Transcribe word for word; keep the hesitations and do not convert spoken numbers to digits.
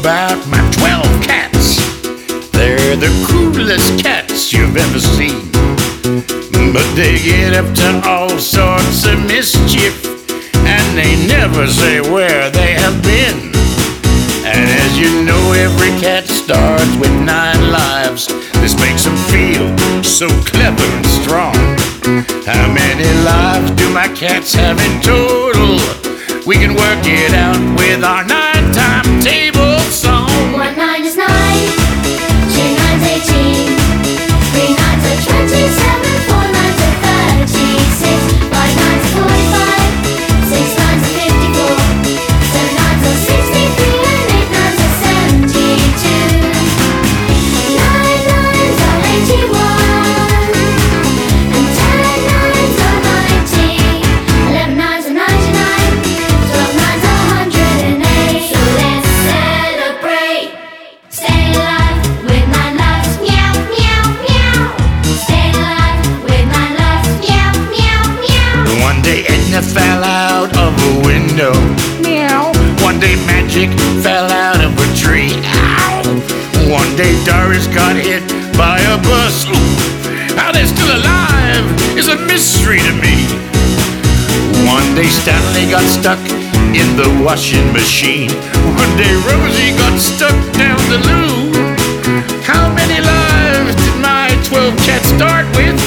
about my twelve cats. They're the coolest cats you've ever seen, but they get up to all sorts of mischief, and they never say where they have been. And as you know, every cat starts with nine lives. This makes them feel so clever and strong. How many lives do my cats have in total? We can work it out with our nine-time table song. One nine is nine, two nines eighteen, three nines are twenty-seven, four nines are thirty-six, five nines are forty-five, six nines are fifty-four, seven nines are sixty-three, and eight nines are seventy-two. Nine nines are eighty-one, and ten nines are ninety, eleven nines are ninety-nine, twelve nines are one hundred eight. So let's celebrate. Stay alive with nine lives. Meow, meow, meow. Stay alive with nine lives. Meow, meow, meow. One day Edna fell out of a window. Meow. One day Magic fell out of a tree. Ow. One day Doris got hit by a bus. Ooh. How they're still alive is a mystery to me. One day Stanley got stuck in the washing machine. One day Rosie got stuck down the loo. How many lives did my twelve cats start with?